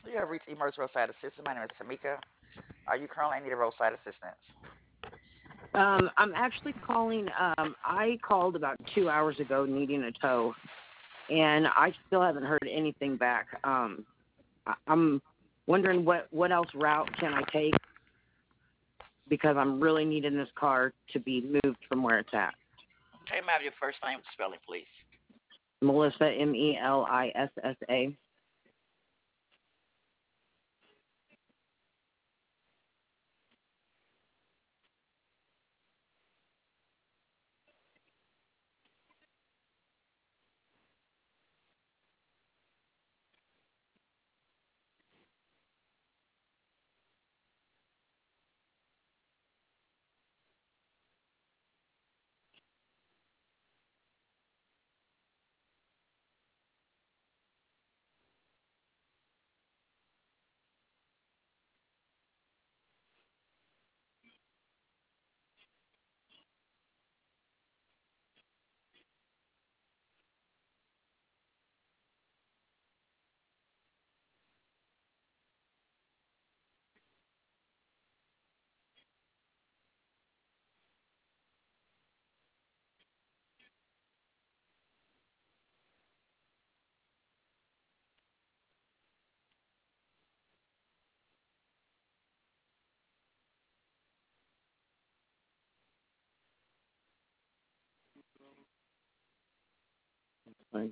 You have reached Emerge Roadside Assistance. My name is Tamika. Are you currently in need of roadside assistance? I'm actually calling. I called about 2 hours ago needing a tow, and I still haven't heard anything back. I'm wondering what else route can I take because I'm really needing this car to be moved from where it's at. Okay, may I have your first name spelling, please? Melissa, Melissa. Fine.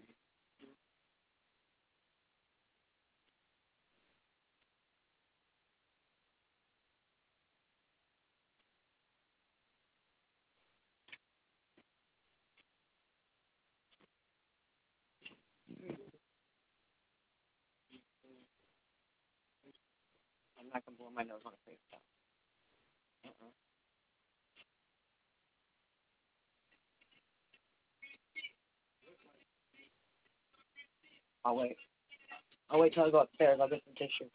I'm not gonna blow my nose on a face towel. Uh-uh. I'll wait. I'll wait till I go upstairs. I'll get some tissue.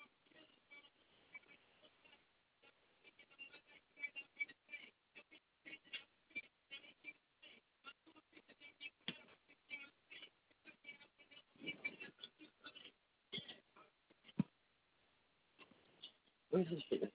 Where's this shit?